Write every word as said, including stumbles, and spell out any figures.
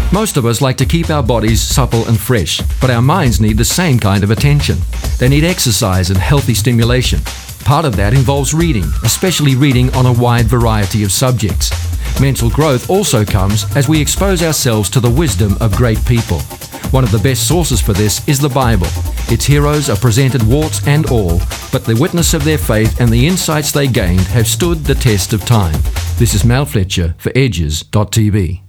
Most of us like to keep our bodies supple and fresh, but our minds need the same kind of attention. They need exercise and healthy stimulation. Part of that involves reading, especially reading on a wide variety of subjects. Mental growth also comes as we expose ourselves to the wisdom of great people. One of the best sources for this is the Bible. Its heroes are presented warts and all, but the witness of their faith and the insights they gained have stood the test of time. This is Mal Fletcher for Edges dot T V.